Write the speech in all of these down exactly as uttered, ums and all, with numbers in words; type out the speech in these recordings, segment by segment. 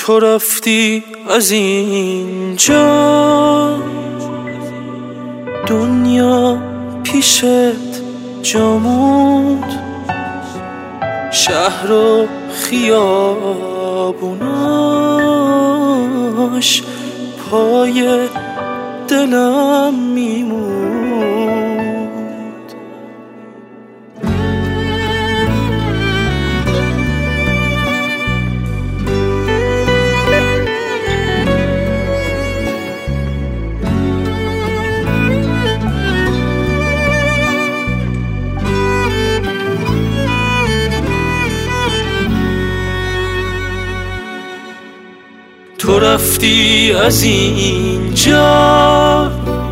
تو رفتی از اینجا، دنیا پیشت جا موند، شهر و خیابوناش پای دلم میموند. تو رفتی از اینجا،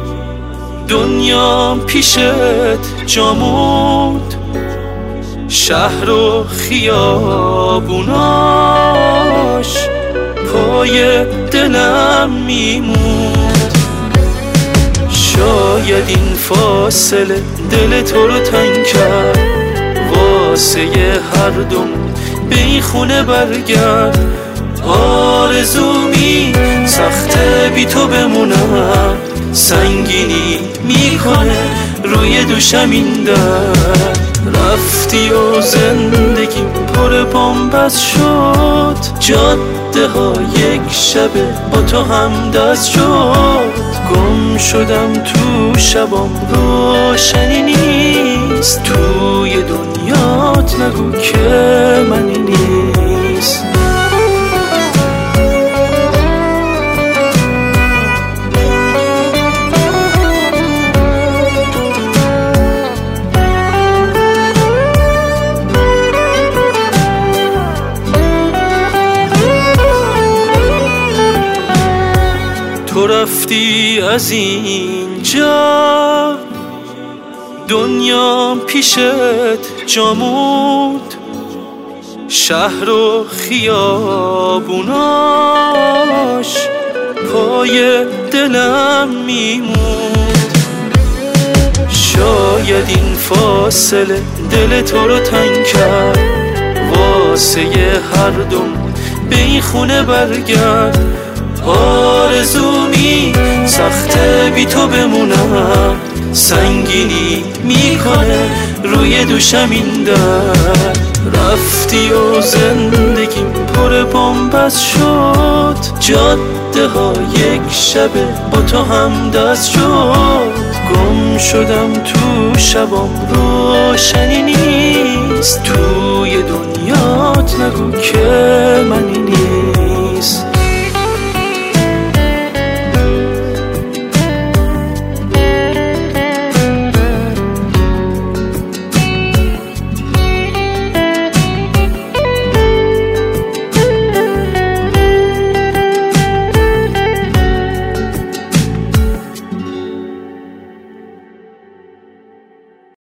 دنیا پیشت جا موند، شهر و خیابوناش پای دلم میموند. شاید این فاصله دل تو رو تنگ کرد، واسه هر دم به این خونه برگرد. آرزومی سخته بی تو بمونم، سنگینی میکنه روی دوشم این درد. رفتی و زندگی پر بنبست شد، جاده ها یک شبه با تو هم دست شد. گم شدم تو شبام روشنی نیست، توی دنیات نگو که منی نیست. تو رفتی از اینجا، دنیا پیشت جا موند، شهر و خیابوناش پای دلم میموند. شاید این فاصله دل تو رو تنگ کرد، واسه هر دم به این خونه برگرد. آرزومی سخته بی تو بمونم، سنگینی میکنه روی دوشم این درد. رفتی و زندگی پر بنبست شد، جاده ها یک شبه با تو هم دست شد. گم شدم تو شبام روشنی نیست، توی دنیات نگو که منی